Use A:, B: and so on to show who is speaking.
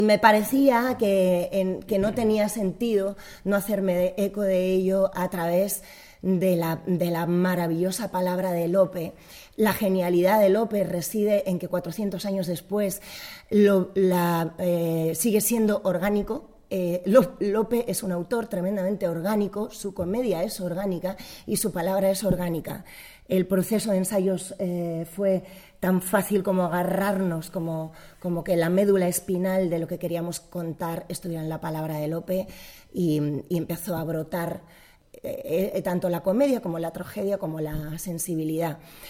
A: Me parecía que no tenía sentido no hacerme eco de ello a través de la maravillosa palabra de Lope. La genialidad de Lope reside en que 400 años después sigue siendo orgánico. Lope es un autor tremendamente orgánico, su comedia es orgánica y su palabra es orgánica. El proceso de ensayos fue tan fácil como agarrarnos, como que la médula espinal de lo que queríamos contar estuviera en la palabra de Lope y empezó a brotar tanto la comedia como la tragedia como la sensibilidad.